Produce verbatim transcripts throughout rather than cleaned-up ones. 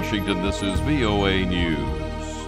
Washington, this is V O A News.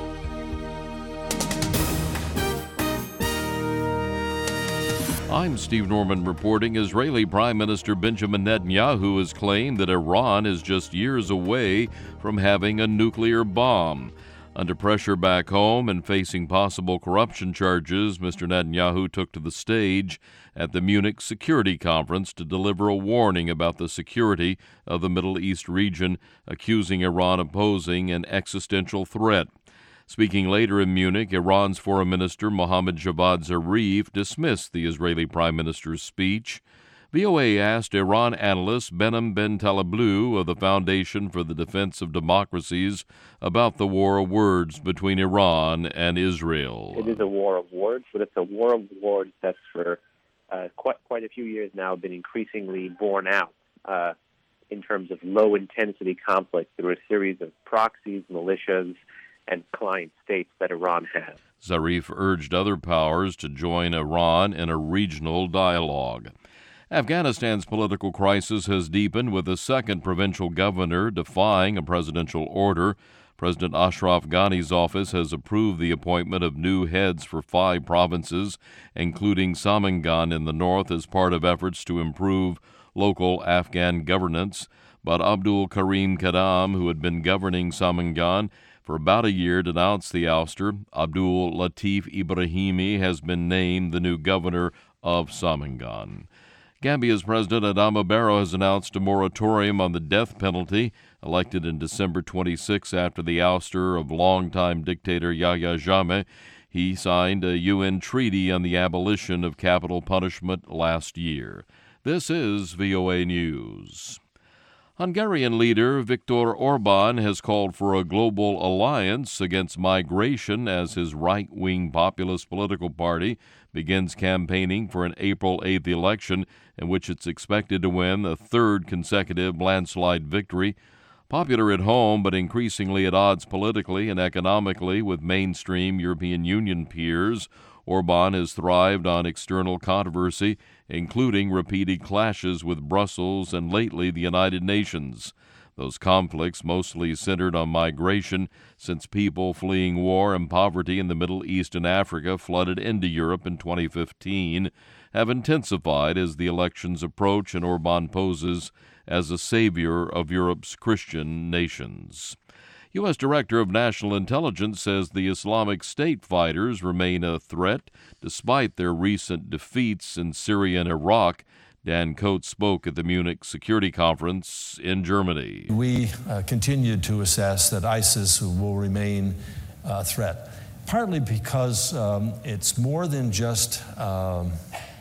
I'm Steve Norman reporting. Israeli Prime Minister Benjamin Netanyahu has claimed that Iran is just years away from having a nuclear bomb. Under pressure back home and facing possible corruption charges, Mister Netanyahu took to the stage at the Munich Security Conference to deliver a warning about the security of the Middle East region, accusing Iran of posing an existential threat. Speaking later in Munich, Iran's Foreign Minister Mohammad Javad Zarif dismissed the Israeli Prime Minister's speech. V O A asked Iran analyst Behnam Ben Taleblu of the Foundation for the Defense of Democracies about the war of words between Iran and Israel. It is a war of words, but it's a war of words that's for uh, quite, quite a few years now been increasingly borne out uh, in terms of low-intensity conflict through a series of proxies, militias, and client states that Iran has. Zarif urged other powers to join Iran in a regional dialogue. Afghanistan's political crisis has deepened, with a second provincial governor defying a presidential order. President Ashraf Ghani's office has approved the appointment of new heads for five provinces, including Samangan in the north, as part of efforts to improve local Afghan governance. But Abdul Karim Kadam, who had been governing Samangan for about a year, denounced the ouster. Abdul Latif Ibrahimi has been named the new governor of Samangan. Gambia's President Adama Barrow has announced a moratorium on the death penalty. Elected in December twenty-sixth after the ouster of longtime dictator Yahya Jammeh, he signed a U N treaty on the abolition of capital punishment last year. This is V O A News. Hungarian leader Viktor Orban has called for a global alliance against migration as his right-wing populist political party begins campaigning for an April eighth election in which it's expected to win a third consecutive landslide victory. Popular at home, but increasingly at odds politically and economically with mainstream European Union peers, Orban has thrived on external controversy, including repeated clashes with Brussels and lately the United Nations. Those conflicts, mostly centered on migration, since people fleeing war and poverty in the Middle East and Africa flooded into Europe in twenty fifteen, have intensified as the elections approach and Orban poses as a savior of Europe's Christian nations. U S. Director of National Intelligence says the Islamic State fighters remain a threat despite their recent defeats in Syria and Iraq. Dan Coates spoke at the Munich Security Conference in Germany. We uh, continue to assess that ISIS will remain a threat, partly because um, it's more than just um,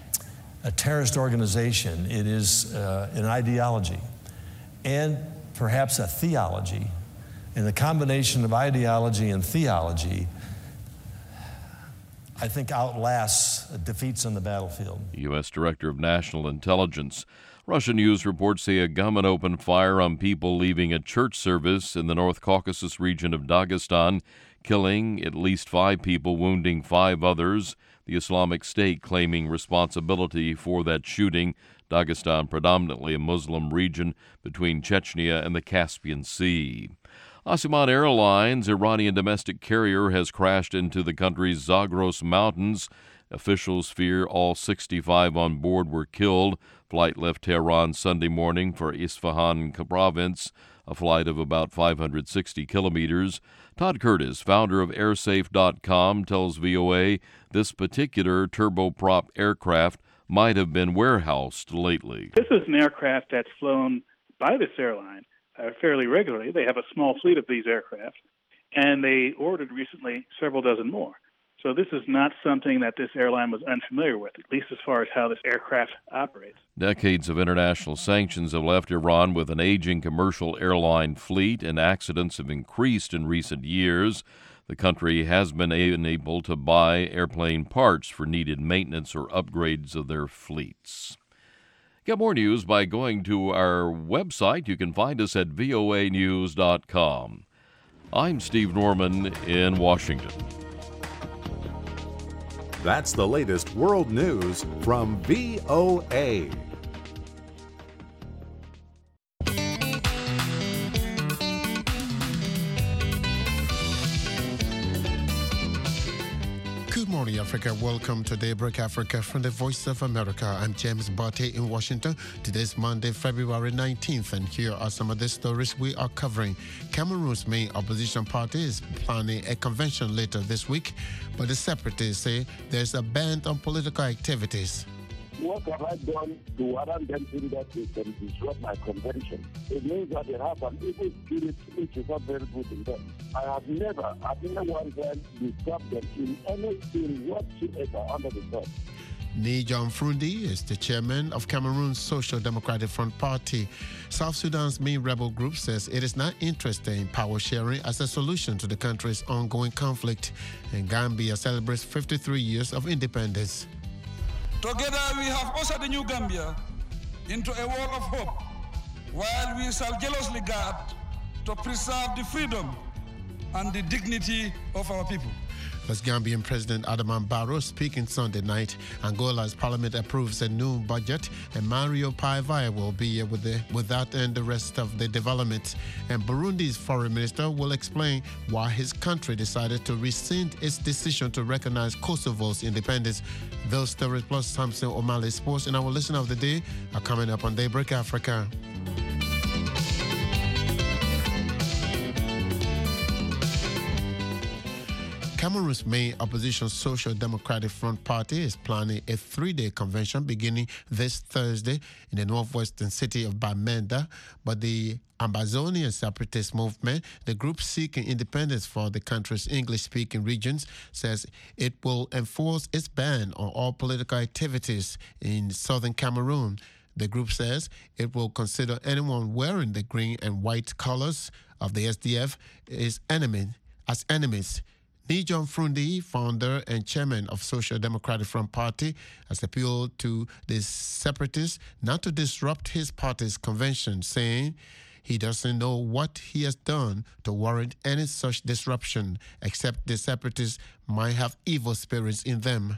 a terrorist organization. It is uh, an ideology and perhaps a theology. And the combination of ideology and theology, I think, outlasts defeats on the battlefield. U S. Director of National Intelligence. Russian news reports say a gunman opened fire on people leaving a church service in the North Caucasus region of Dagestan, killing at least five people, wounding five others. The Islamic State claiming responsibility for that shooting. Dagestan, predominantly a Muslim region between Chechnya and the Caspian Sea. Asiman Airlines' Iranian domestic carrier has crashed into the country's Zagros Mountains. Officials fear all sixty-five on board were killed. Flight left Tehran Sunday morning for Isfahan province, a flight of about five hundred sixty kilometers. Todd Curtis, founder of airsafe dot com, tells V O A this particular turboprop aircraft might have been warehoused lately. This is an aircraft that's flown by this airline Uh, fairly regularly. They have a small fleet of these aircraft, and they ordered recently several dozen more. So this is not something that this airline was unfamiliar with, at least as far as how this aircraft operates. Decades of international sanctions have left Iran with an aging commercial airline fleet, and accidents have increased in recent years. The country has been unable to buy airplane parts for needed maintenance or upgrades of their fleets. Get more news by going to our website. You can find us at V O A news dot com. I'm Steve Norman in Washington. That's the latest world news from V O A. Good morning, Africa. Welcome to Daybreak Africa from the Voice of America. I'm James Barty in Washington. Today's Monday, February nineteenth, and here are some of the stories we are covering. Cameroon's main opposition party is planning a convention later this week, but the separatists say there's a ban on political activities. What have I done to warrant them in that they can disrupt my convention? It means that they have an evil spirit which is not very good in them. I have never, I've never once disturbed them in anything whatsoever under the sun. Ni John Frundi is the chairman of Cameroon's Social Democratic Front Party. South Sudan's main rebel group says it is not interested in power sharing as a solution to the country's ongoing conflict. And Gambia celebrates fifty-three years of independence. Together we have ushered the new Gambia into a world of hope, while we shall jealously guard to preserve the freedom and the dignity of our people. As Gambian President Adama Barrow speaking Sunday night, Angola's parliament approves a new budget, and Mario Paiva will be here with, the, with that and the rest of the development. And Burundi's foreign minister will explain why his country decided to rescind its decision to recognize Kosovo's independence. Those stories plus Samson O'Malley Sports and our listener of the day are coming up on Daybreak Africa. Cameroon's main opposition Social Democratic Front Party is planning a three-day convention beginning this Thursday in the northwestern city of Bamenda. But the Ambazonian separatist movement, the group seeking independence for the country's English-speaking regions, says it will enforce its ban on all political activities in southern Cameroon. The group says it will consider anyone wearing the green and white colors of the S D F as enemy, as enemies. Ni John Frundi, founder and chairman of Social Democratic Front Party, has appealed to the separatists not to disrupt his party's convention, saying he doesn't know what he has done to warrant any such disruption, except the separatists might have evil spirits in them.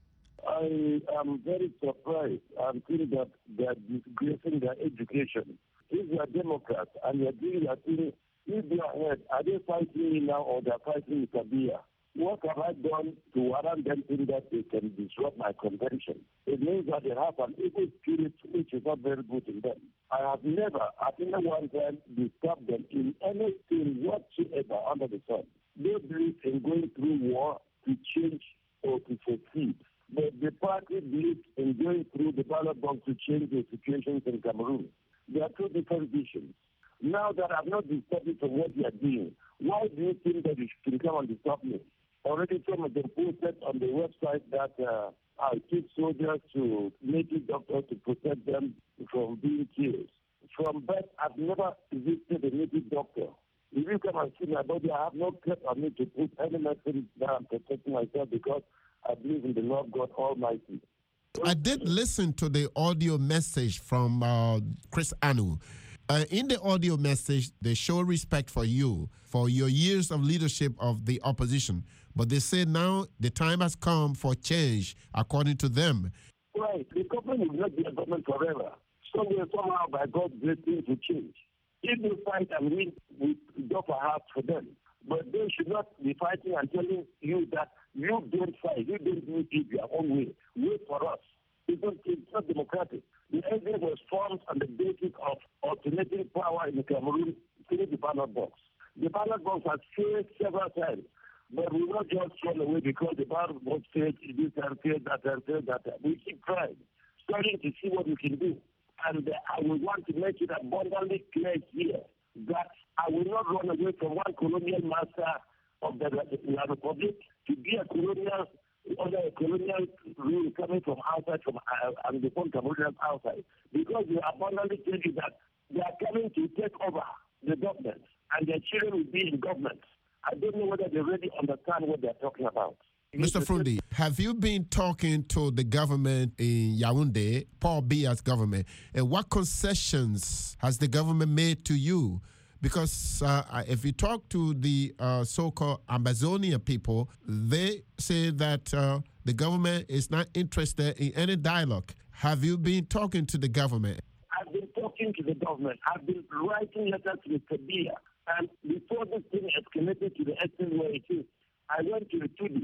I am very surprised. I'm feeling that they are disgracing their education. If you are Democrats and you are doing that thing, if they are ahead, are they fighting me now or they are fighting with Kabila? What have I done to warrant them in that they can disrupt my convention? It means that they have an evil spirit which is not very good in them. I have never, at any one time, disturbed them in anything whatsoever under the sun. They believe in going through war to change or to succeed. But the party believes in going through the ballot box to change the situations in Cameroon. There are two different visions. Now that I've not disturbed you from what you are doing, why do you think that you should come and disturb me? Already some of them posted on the website that uh, I took soldiers to native doctors to protect them from being killed. From birth, I've never visited a native doctor. If you come and see my body, I have no care on me to put any medicine that I'm protecting myself because I believe in the Lord God Almighty. I did listen to the audio message from uh, Chris Anu. Uh, in the audio message, they show respect for you, for your years of leadership of the opposition. But they say now the time has come for change, according to them. Right. The government will not be a government forever. Somewhere, somehow, by God's grace, things will change. If they fight and win, we go for heart for them. But they should not be fighting and telling you that you don't fight, you don't do it your own way. Wait for us. It's not, it's not democratic. The S D F was formed on the basis of alternating power in Cameroon through the ballot box. The ballot box has failed several times, but we will not just run away because the ballot box failed this time, failed that time, failed that time. We keep trying, starting to see what we can do. And uh, I will want to make it abundantly clear here that I will not run away from one colonial master of the, the Republic to be a colonial under a colonial rule coming from outside, from uh, and the phone Cameroonians outside, because they abundantly tell you that they are coming to take over the government, and their children will be in government. I don't know whether they really understand what they're talking about. Mister Frundi, have you been talking to the government in Yaoundé, Paul Biya's government, and what concessions has the government made to you? Because uh, if you talk to the uh, so-called Amazonia people, they say that uh, the government is not interested in any dialogue. Have you been talking to the government? I've been talking to the government. I've been writing letters to Mister Biya. And before this thing escalated to the extent where it is, I went to the Tudi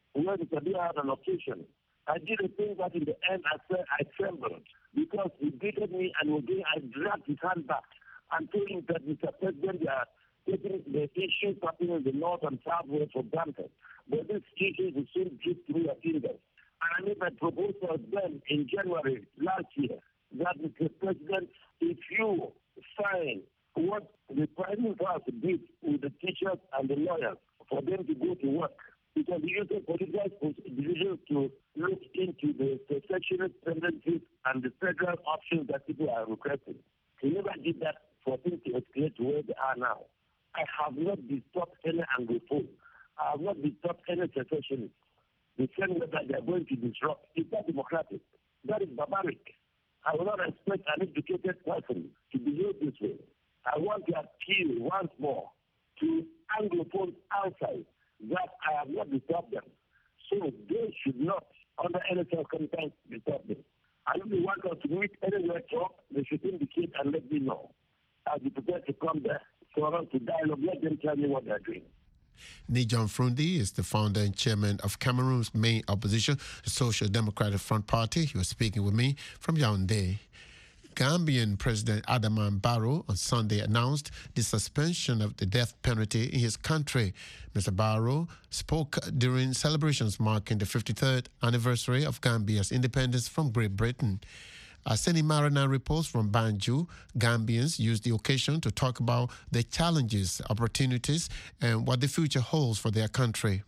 when Sabia had an occasion. I did a thing that in the end I said I trembled because he beated me, and again I dragged his hand back and told him that Mister President, they are taking the issues happening in the north and southwest for granted. But these issues will soon drift through your fingers. And I made my proposal then in January last year that Mister President, if you sign what the Prime Minister did with the teachers and the lawyers for them to go to work, because the use of political divisions to look into the secessionist tendencies and the federal options that people are requesting. He never did that for things to escalate to where they are now. I have not disturbed any Anglophone. I have not disturbed any secessionists. The same way that they are going to disrupt is not democratic. That is barbaric. I will not expect an educated person to behave this way. I want to appeal once more to Anglophones outside that I have not disturbed them. So they should not, under any circumstance, disturb them. And if they want us to meet anywhere talk, they should indicate and let me know. I'll be prepared to come there for us to dialogue. Let them tell me what they're doing. Nijon Frundi is the founder and chairman of Cameroon's main opposition, the Social Democratic Front Party. He was speaking with me from Yaoundé. Gambian President Adama Barrow on Sunday announced the suspension of the death penalty in his country. Mister Barrow spoke during celebrations marking the fifty-third anniversary of Gambia's independence from Great Britain. Arseni Marina reports from Banjul. Gambians used the occasion to talk about the challenges, opportunities, and what the future holds for their country.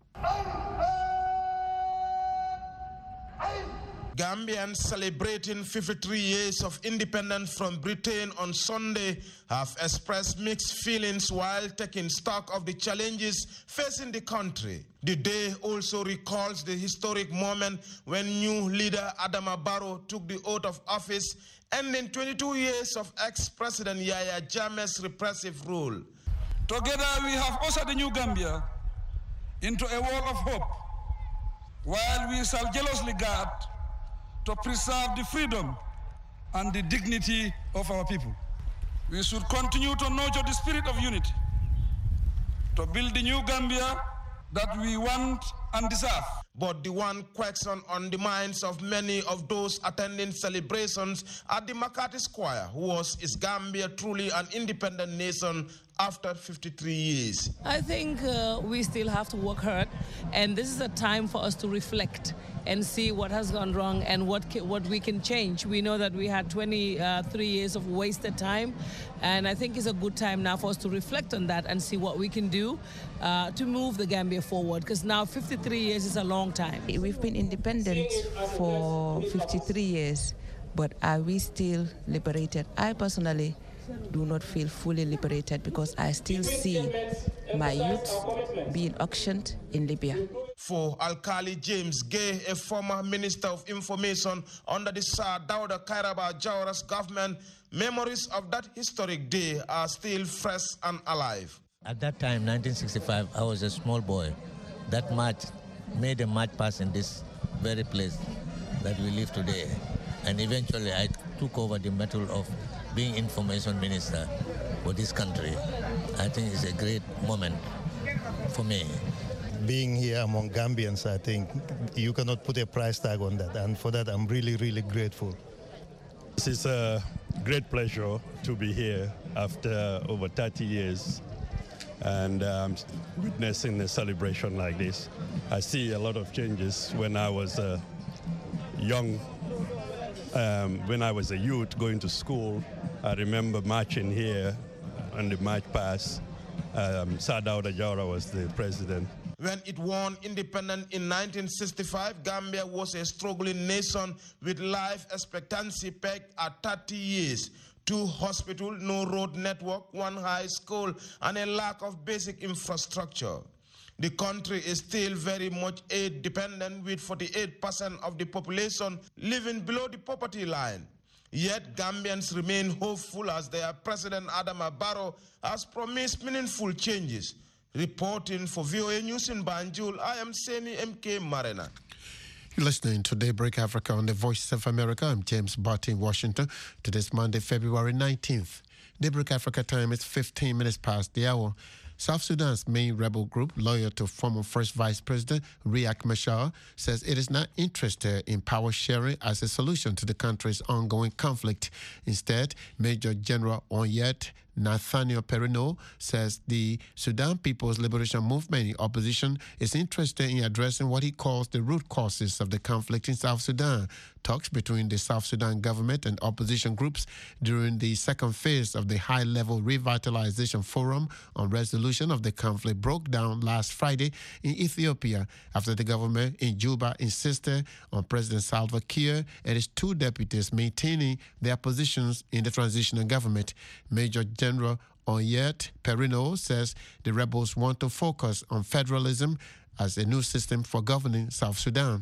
Gambians celebrating fifty-three years of independence from Britain on Sunday have expressed mixed feelings while taking stock of the challenges facing the country. The day also recalls the historic moment when new leader Adama Barrow took the oath of office, ending twenty-two years of ex-President Yahya Jammeh's repressive rule. Together we have ushered the new Gambia into a world of hope, while we shall jealously guard to preserve the freedom and the dignity of our people. We should continue to nurture the spirit of unity, to build the new Gambia that we want and deserve. But the one question on the minds of many of those attending celebrations at the Makati Square was, is Gambia truly an independent nation after fifty-three years? I think uh, we still have to work hard, and this is a time for us to reflect and see what has gone wrong and what what we can change. We know that we had twenty-three years of wasted time, and I think it's a good time now for us to reflect on that and see what we can do uh, to move the Gambia forward, because now fifty-three years is a long time. We've been independent for fifty-three years, but are we still liberated? I personally do not feel fully liberated because I still see my youth being auctioned in Libya. For Alkali James Gay, a former Minister of Information under the Sir Dawda Kairaba Jawara's government, memories of that historic day are still fresh and alive. At that time, nineteen sixty-five, I was a small boy. That march made a march pass in this very place that we live today. And eventually I took over the mantle of being information minister for this country. I think it's a great moment for me. Being here among Gambians, I think you cannot put a price tag on that. And for that, I'm really, really grateful. This is a great pleasure to be here after over thirty years and um, witnessing a celebration like this. I see a lot of changes. When I was uh, young, um, when I was a youth going to school, I remember marching here on the march past. Um, Sir Dawda Jawara was the president. When it won independence in nineteen sixty-five, Gambia was a struggling nation with life expectancy pegged at thirty years. Two hospitals, no road network, one high school, and a lack of basic infrastructure. The country is still very much aid dependent, with forty-eight percent of the population living below the poverty line. Yet Gambians remain hopeful as their President Adama Barrow has promised meaningful changes. Reporting for V O A News in Banjul, I am Seni M K Marina. You're listening to Daybreak Africa on the Voice of America. I'm James Barty in Washington. Today's Monday, February nineteenth. Daybreak Africa time is fifteen minutes past the hour. South Sudan's main rebel group, loyal to former First Vice President Riek Machar, says it is not interested in power sharing as a solution to the country's ongoing conflict. Instead, Major General Onyet Nathaniel Perino says the Sudan People's Liberation Movement in opposition is interested in addressing what he calls the root causes of the conflict in South Sudan. Talks between the South Sudan government and opposition groups during the second phase of the high-level revitalization forum on resolution of the conflict broke down last Friday in Ethiopia after the government in Juba insisted on President Salva Kiir and his two deputies maintaining their positions in the transitional government. Major General Onyet Perino says the rebels want to focus on federalism as a new system for governing South Sudan.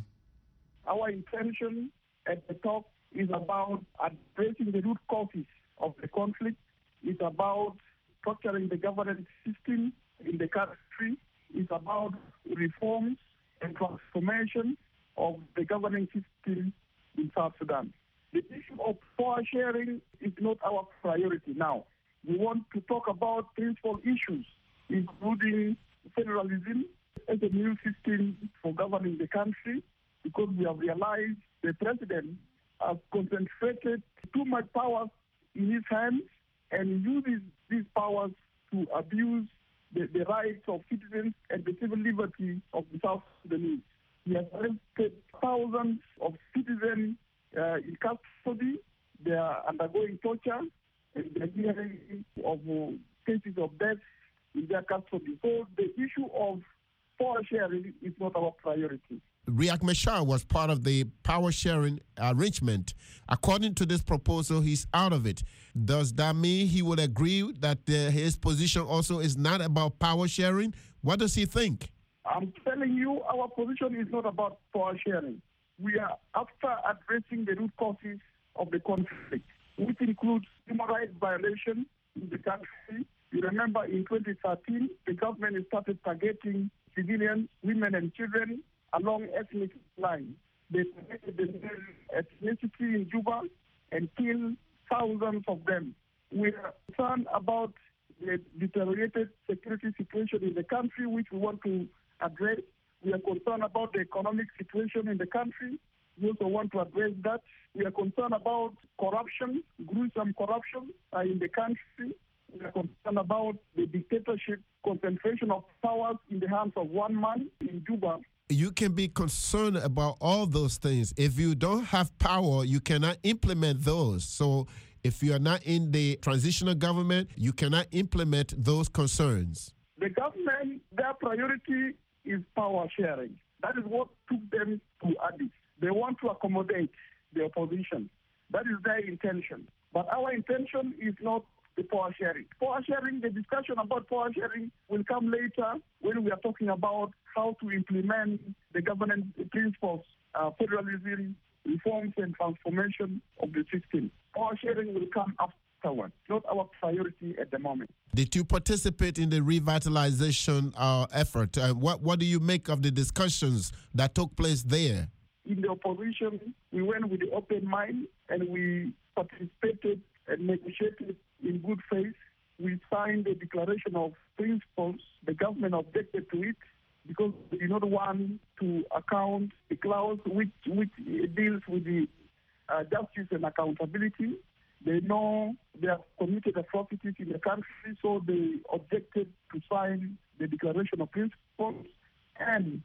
Our intention at the top is about addressing the root causes of the conflict. It's about structuring the governance system in the country. It's about reforms and transformation of the governing system in South Sudan. The issue of power sharing is not our priority now. We want to talk about principal issues, including federalism as a new system for governing the country, because we have realized the president has concentrated too much power in his hands and uses these powers to abuse the, the rights of citizens and the civil liberty of the South Sudanese. He has arrested thousands of citizens uh, in custody. They are undergoing torture, and they're hearing of uh, cases of death in their custody. So the issue of power sharing is not our priority. Riek Machar was part of the power sharing arrangement. According to this proposal, he's out of it. Does that mean he would agree that uh, his position also is not about power sharing? What does he think? I'm telling you, our position is not about power sharing. We are after addressing the root causes of the conflict, which includes human rights violations in the country. You remember in twenty thirteen, the government started targeting civilians, women and children along ethnic lines. They targeted the ethnicity in Juba and killed thousands of them. We are concerned about the deteriorated security situation in the country, which we want to address. We are concerned about the economic situation in the country. We also want to address that. We are concerned about corruption, gruesome corruption uh, in the country. We are concerned about the dictatorship, concentration of powers in the hands of one man in Juba. You can be concerned about all those things. If you don't have power, you cannot implement those. So if you are not in the transitional government, you cannot implement those concerns. The government, their priority is power sharing. That is what took them to Addis. They want to accommodate the opposition. That is their intention. But our intention is not the power sharing. Power sharing, the discussion about power sharing will come later when we are talking about how to implement the governance principles, uh, federalism, reforms and transformation of the system. Power sharing will come afterwards, not our priority at the moment. Did you participate in the revitalization uh, effort? Uh, what, what do you make of the discussions that took place there? In the opposition, we went with the open mind and we participated and negotiated in good faith. We signed a declaration of principles. The government objected to it because they did not want to account the clause which, which deals with the uh, justice and accountability. They know they have committed atrocities in the country, so they objected to sign the declaration of principles. And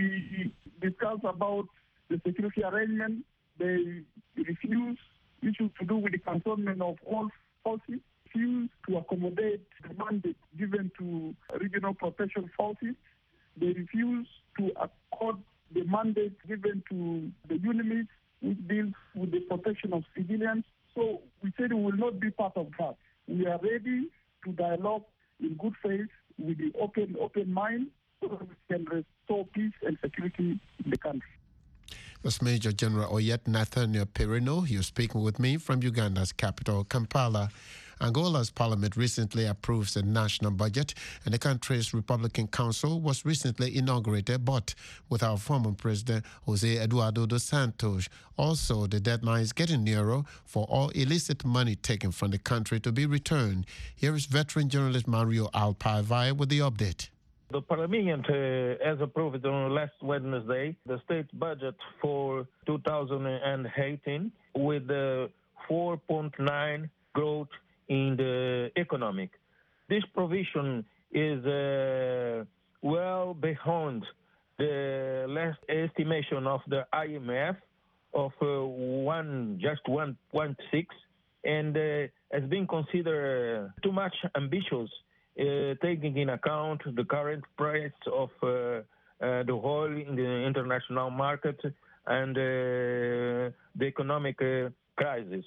we discussed about the security arrangement. They refused issues to do with the cantonment of all forces, refused to accommodate the mandate given to regional protection forces. They refused to accord the mandate given to the UNIMIS, which deals with the protection of civilians. So we said we will not be part of that. We are ready to dialogue in good faith with the open, open mind so that we can restore peace and security in the country. That's Major General Onyet Nathaniel Perino. He was speaking with me from Uganda's capital, Kampala. Angola's parliament recently approved a national budget, and the country's Republican Council was recently inaugurated, but with our former president, Jose Eduardo dos Santos. Also, the deadline is getting nearer for all illicit money taken from the country to be returned. Here is veteran journalist Mario Alpavai with the update. The Parliament uh, has approved on last Wednesday the state budget for two thousand eighteen with the four point nine growth in the economic. This provision is uh, well beyond the last estimation of the I M F of uh, one just one point six, and uh, has been considered too much ambitious. Uh, taking in account the current price of uh, uh, the oil in the international market and uh, the economic uh, crisis.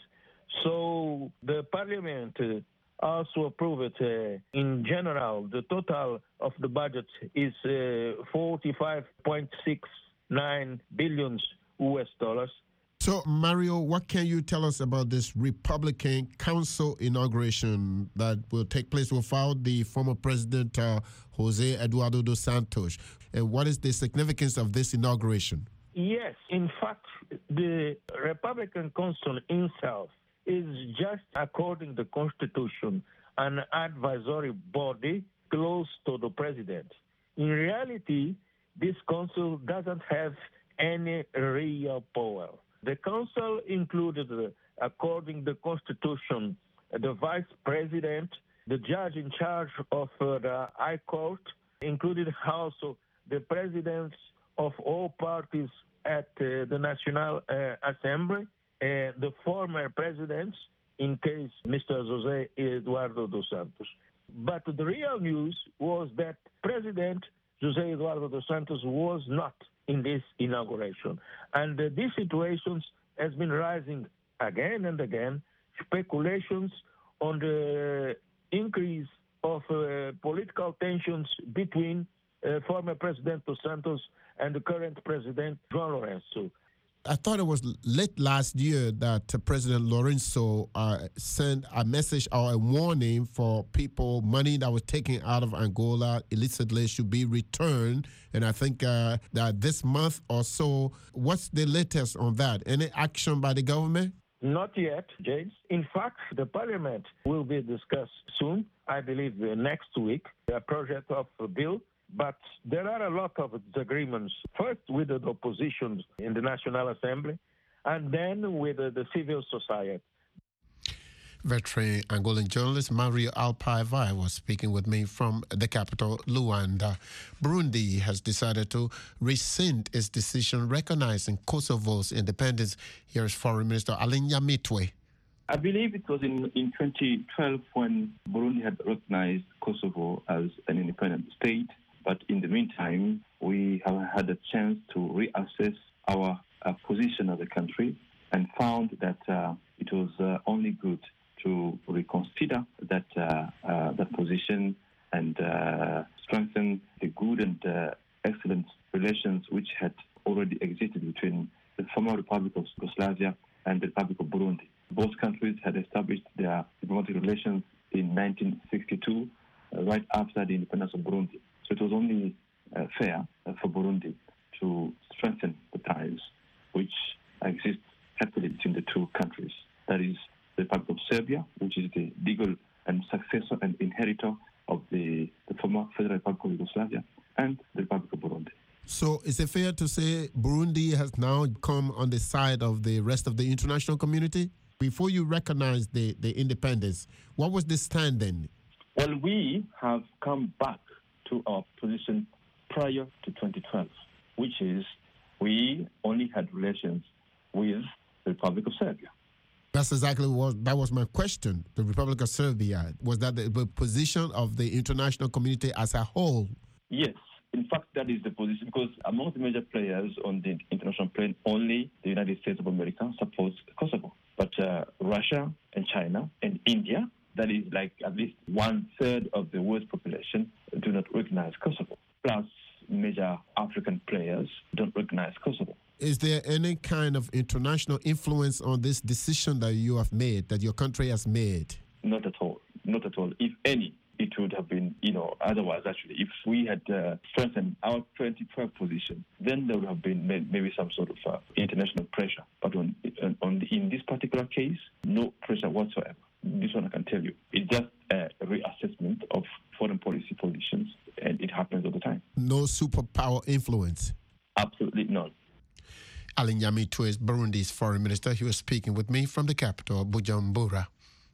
So the Parliament uh, also approved, uh, in general, the total of the budget is uh, forty-five point six nine billion U S dollars. So, Mario, what can you tell us about this Republican Council inauguration that will take place without the former president, uh, Jose Eduardo dos Santos? And what is the significance of this inauguration? Yes, in fact, the Republican Council itself is just, according to the Constitution, an advisory body close to the president. In reality, this council doesn't have any real power. The council included, uh, according to the Constitution, uh, the vice president, the judge in charge of uh, the High Court, included also the presidents of all parties at uh, the National uh, Assembly, uh, the former presidents, in case Mister Jose Eduardo dos Santos. But the real news was that President Jose Eduardo dos Santos was not in this inauguration. And uh, these situations has been rising again and again, speculations on the increase of uh, political tensions between uh, former President dos Santos and the current President João Lourenço. I thought it was late last year that uh, President Lourenço uh, sent a message or a warning for people, money that was taken out of Angola illicitly should be returned. And I think uh, that this month or so, what's the latest on that? Any action by the government? Not yet, James. In fact, the Parliament will be discussed soon, I believe uh, next week, a project of a bill. But there are a lot of disagreements, first with the opposition in the National Assembly, and then with the civil society. Veteran Angolan journalist Mario Alpavai was speaking with me from the capital, Luanda. Burundi has decided to rescind its decision recognizing Kosovo's independence. Here is Foreign Minister Alain Nyamitwe. I believe it was in, in twenty twelve when Burundi had recognized Kosovo as an independent state. But in the meantime, we have had a chance to reassess our uh, position as a country and found that uh, it was uh, only good to reconsider that uh, uh, that position and uh, strengthen the good and uh, excellent relations which had already existed between the former Republic of Yugoslavia and the Republic of Burundi. Both countries had established their diplomatic relations in nineteen sixty-two, uh, right after the independence of Burundi. So it was only uh, fair uh, for Burundi to strengthen the ties which exist happily between the two countries. That is the Republic of Serbia, which is the legal and successor and inheritor of the, the former Federal Republic of Yugoslavia, and the Republic of Burundi. So is it fair to say Burundi has now come on the side of the rest of the international community? Before you recognize the, the independence, what was the stand then? Well, we have come back to our position prior to twenty twelve, which is we only had relations with the Republic of Serbia. That's exactly what, that was my question. The Republic of Serbia, was that the, the position of the international community as a whole? Yes. In fact, that is the position, because among the major players on the international plane, only the United States of America supports Kosovo. But uh, Russia and China and India, that is like at least one-third of the world's population, do not recognize Kosovo. Plus, major African players don't recognize Kosovo. Is there any kind of international influence on this decision that you have made, that your country has made? Not at all. not at all. If any, it would have been, you know, otherwise, actually. If we had uh, strengthened our twenty twelve position, then there would have been maybe some sort of uh, international pressure. But on, on the, in this particular case, no pressure whatsoever. This one I can tell you. It's just a reassessment of foreign policy positions, and it happens all the time. No superpower influence? Absolutely none. Alain Nyamitwe is Burundi's foreign minister. He was speaking with me from the capital, Bujumbura.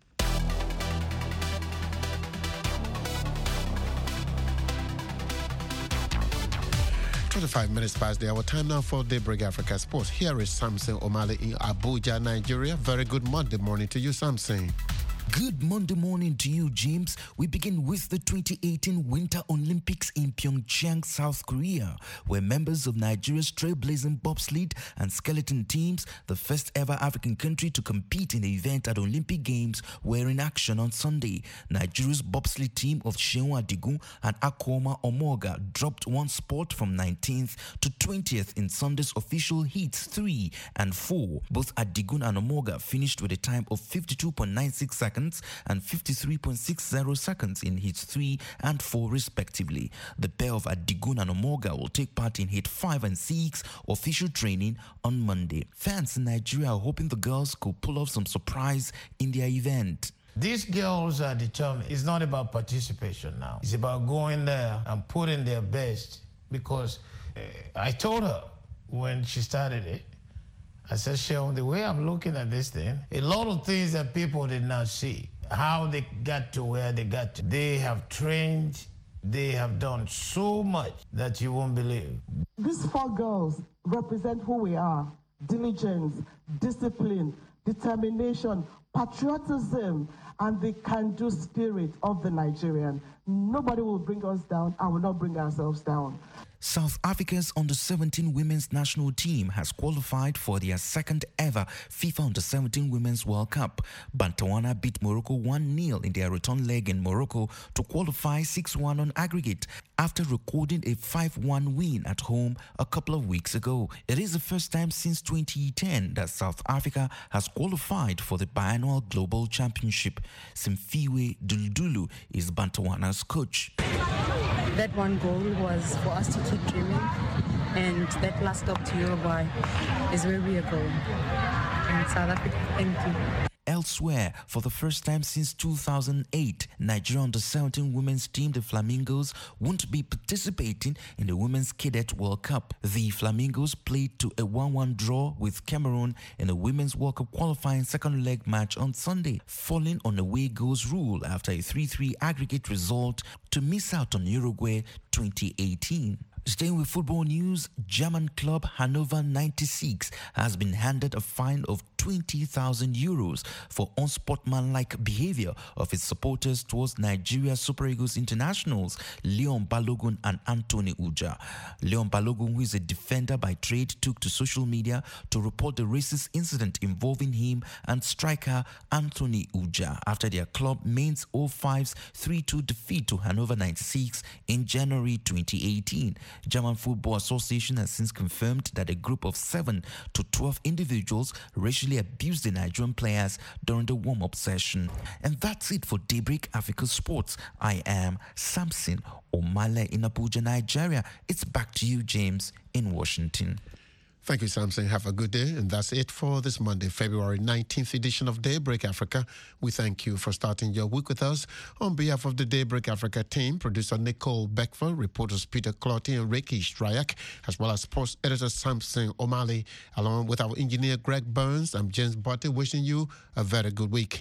twenty-five minutes past the hour. Time now for Daybreak Africa Sports. Here is Samson Omale in Abuja, Nigeria. Very good Monday morning to you, Samson. Good Monday morning to you, James. We begin with the twenty eighteen Winter Olympics in Pyeongchang, South Korea, where members of Nigeria's trailblazing bobsled and skeleton teams, the first ever African country to compete in the event at Olympic Games, were in action on Sunday. Nigeria's bobsled team of Seun Adigun and Akoma Omoga dropped one spot from nineteenth to twentieth in Sunday's official heats three and four. Both Adigun and Omoga finished with a time of fifty-two point nine six seconds and fifty-three point six zero seconds in heats three and four respectively. The pair of Adigun and Omoga will take part in heat five and six official training on Monday. Fans in Nigeria are hoping the girls could pull off some surprise in their event. These girls are determined. It's not about participation now. It's about going there and putting their best, because uh, I told her when she started it, I said, Seun, the way I'm looking at this thing, a lot of things that people did not see, how they got to where they got to. They have trained, they have done so much that you won't believe. These four girls represent who we are: diligence, discipline, determination, patriotism, and the can-do spirit of the Nigerian. Nobody will bring us down. I will not bring ourselves down. South Africa's under seventeen women's national team has qualified for their second ever FIFA under seventeen Women's World Cup. Bantawana beat Morocco one nil in their return leg in Morocco to qualify six one on aggregate after recording a five one win at home a couple of weeks ago. It is the first time since twenty ten that South Africa has qualified for the biannual Global Championship. Simfiwe Duldulu is Bantawana's coach. That one goal was for us to keep dreaming, and that last stop to Uruguay is where we are going. And South Africa, thank you. Elsewhere, for the first time since two thousand eight, Nigeria under seventeen women's team, the Flamingos, won't be participating in the Women's Cadet World Cup. The Flamingos played to a one one draw with Cameroon in the Women's World Cup qualifying second leg match on Sunday, falling on away goals rule after a three three aggregate result to miss out on Uruguay twenty eighteen. Staying with football news, German club Hannover ninety-six has been handed a fine of twenty thousand euros for unsportsmanlike behavior of its supporters towards Nigeria Super Eagles internationals Leon Balogun and Anthony Uja. Leon Balogun, who is a defender by trade, took to social media to report the racist incident involving him and striker Anthony Uja after their club Mainz oh five's three two defeat to Hannover ninety-six in January twenty eighteen. German Football Association has since confirmed that a group of seven to twelve individuals racially abused the Nigerian players during the warm-up session. And that's it for Daybreak Africa Sports. I am Samson Omale in Abuja, Nigeria. It's back to you, James, in Washington. Thank you, Samson. Have a good day. And that's it for this Monday, February nineteenth edition of Daybreak Africa. We thank you for starting your week with us. On behalf of the Daybreak Africa team, producer Nicole Beckford, reporters Peter Clotty and Ricky Stryak, as well as sports editor Samson Omale, along with our engineer Greg Burns, I'm James Botte, wishing you a very good week.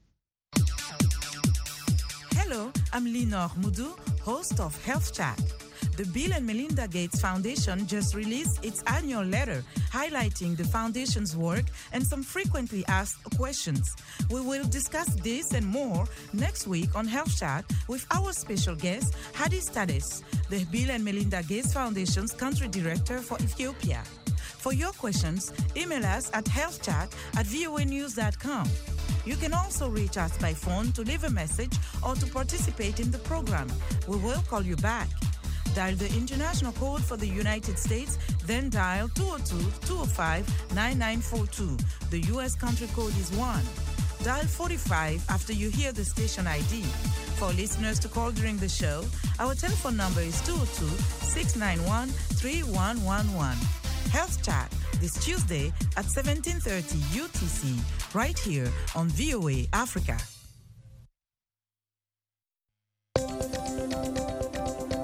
Hello, I'm Lenore Mudu, host of Health Chat. The Bill and Melinda Gates Foundation just released its annual letter highlighting the foundation's work and some frequently asked questions. We will discuss this and more next week on Health Chat with our special guest, Hadi Stades, the Bill and Melinda Gates Foundation's country director for Ethiopia. For your questions, email us at healthchat at v o a news dot com. You can also reach us by phone to leave a message or to participate in the program. We will call you back. Dial the international code for the United States, then dial two oh two, two oh five, nine nine four two. The U S country code is one. dial forty-five after you hear the station I D. For listeners to call during the show, our telephone number is two oh two, six nine one, three one one one. Health Chat this Tuesday at seventeen thirty U T C, right here on V O A Africa.